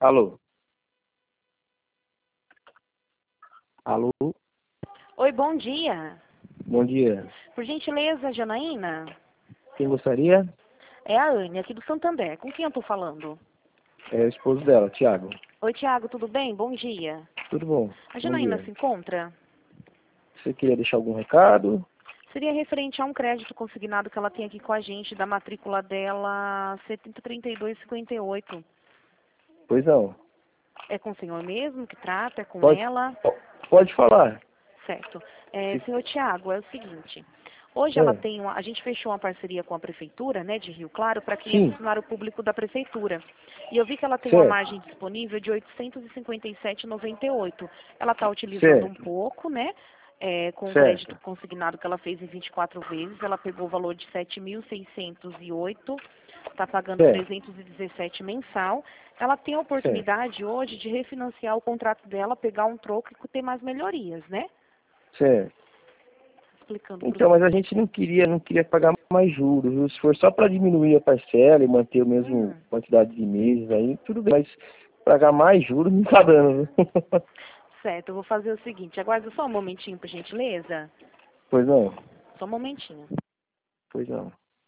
Alô? Alô? Oi, bom dia. Bom dia. Por gentileza, Janaína? Quem gostaria? É a Anne, aqui do Santander. Com quem eu tô falando? É o esposo dela, Thiago. Oi, Tiago, tudo bem? Bom dia. Tudo bom? A Bom Janaína dia. se encontra? Você queria deixar algum recado? Seria referente a um crédito consignado que ela tem aqui com a gente, da matrícula dela 703258. Pois não. É com o senhor mesmo que trata? É com Pode, ela? pode falar. Certo. Se, Senhor Tiago, é o seguinte. Hoje ela é. tem a gente fechou uma parceria com a prefeitura, né, de Rio Claro, para cliente Sim, funcionário público da prefeitura. E eu vi que ela tem uma certo, margem disponível de R$ 857,98. Ela está utilizando um certo, pouco, né? Com o crédito certo, consignado que ela fez em 24 vezes, ela pegou o valor de 7.608, está pagando certo, 317 mensal. Ela tem a certo, oportunidade hoje de refinanciar o contrato dela, pegar um troco e ter mais melhorias, né? certo. Explicando para o Então, mas a gente não queria pagar mais juros, viu? Se for só para diminuir a parcela e manter o mesmo senhor. quantidade de meses aí, tudo bem, mas pagar mais juros não tá dando, viu? Certo, eu vou fazer o seguinte, aguarda só um momentinho, por gentileza. Pois não, Só um momentinho. pois não.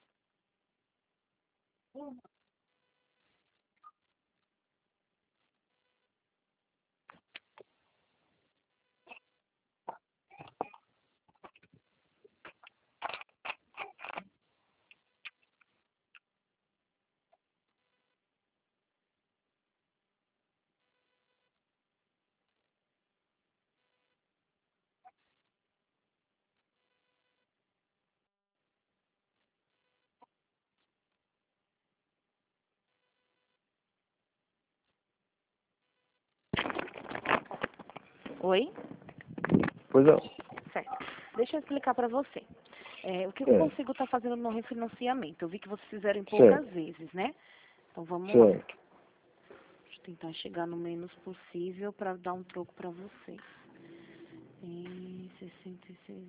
Oi? Pois não. Certo. Deixa eu explicar para você. O que eu É, consigo estar fazendo no refinanciamento? Eu vi que vocês fizeram em poucas certo, vezes, né? Então vamos lá. certo. Deixa eu tentar chegar no menos possível para dar um troco para vocês. Em 66.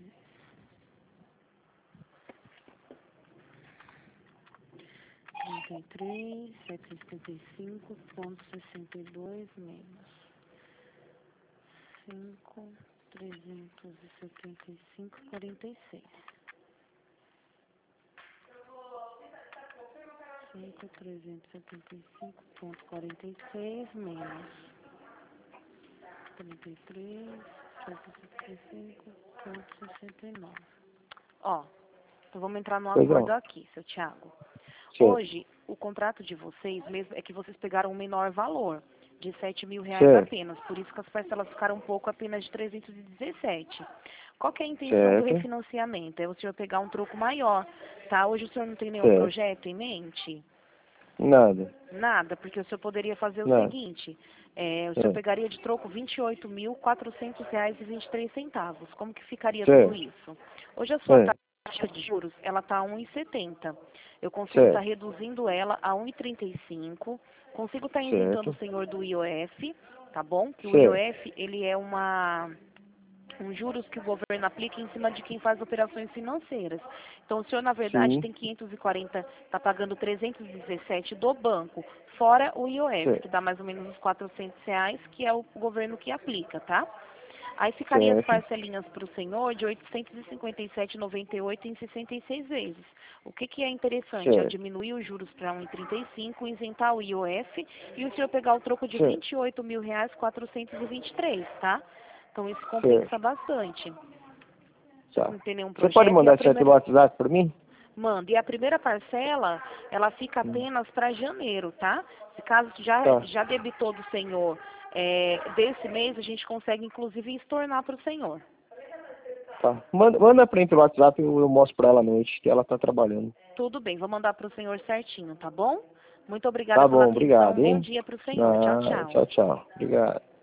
33, 775,62 menos 5, 375,46. 5.375,46 menos 33.775,69. Ó, então vamos entrar no Pois acordo não. aqui, seu Thiago. Certo, Hoje, o contrato de vocês mesmo é que vocês pegaram um menor valor, de R$ 7.000 certo, apenas. Por isso que as parcelas ficaram um pouco apenas de 317. Qual que é a intenção do certo, refinanciamento? É o senhor pegar um troco maior, tá? Hoje o senhor não tem nenhum certo. projeto em mente? Nada, Nada, porque o senhor poderia fazer o nada. seguinte, o senhor É, pegaria de troco R$ 28.400,23. Como que ficaria tudo certo, isso? Hoje a sua é, taxa de juros, ela está a 1,70. Eu consigo estar certo, reduzindo ela a 1,35. Consigo estar isentando o certo, senhor do IOF, tá bom? Que o certo, IOF, ele é um juros que o governo aplica em cima de quem faz operações financeiras. Então, o senhor, na verdade, sim, tem 540, está pagando 317 do banco, fora o IOF, que certo, dá mais ou menos uns R$ 400, que é o governo que aplica, tá? Aí ficaria as certo, parcelinhas para o senhor de 857,98 em 66 vezes. O que, que é interessante? É certo, diminuir os juros para 1,35, isentar o IOF e o senhor pegar o troco de certo, R$ 28.423, tá? Então isso compensa certo, bastante. tá. Não tem nenhum Você pode projeto. E a mandar isso aí pelo primeira, WhatsApp para mim? manda. E a primeira parcela, ela fica Hum, apenas para janeiro, tá? Se caso tá, já debitou do senhor desse mês, a gente consegue inclusive estornar para o senhor. tá. Manda para mim pelo WhatsApp, eu mostro para ela à noite, que ela tá trabalhando. Tudo bem, vou mandar para o senhor certinho, tá bom? Muito obrigada Tá pela bom, atenção. obrigado, Bom hein? dia para o senhor. Tchau, Ah, tchau. tchau, tchau. Obrigado.